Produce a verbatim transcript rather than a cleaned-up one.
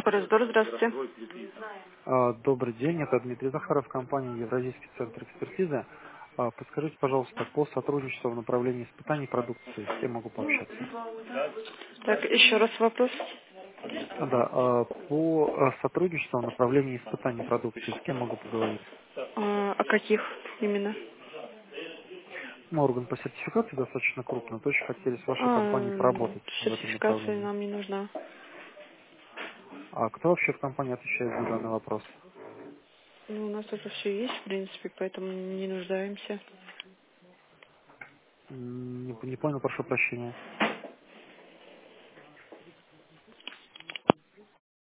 Раздор, здравствуйте. А, Добрый день, это Дмитрий Захаров, компания Евразийский центр экспертизы. А, Подскажите, пожалуйста, по сотрудничеству в направлении испытаний продукции, с кем могу пообщаться? Так, еще раз вопрос. А, Да, а, по а, сотрудничеству в направлении испытаний продукции, с кем могу поговорить? А, о каких именно? Ну, орган по сертификации достаточно крупный, вот очень хотели с вашей компанией А, поработать в этом сертификация направлении. нам не нужна. А кто вообще в компании отвечает за данный вопрос? Ну, у нас уже все есть, в принципе, поэтому не нуждаемся. М, Не, не понял, прошу прощения.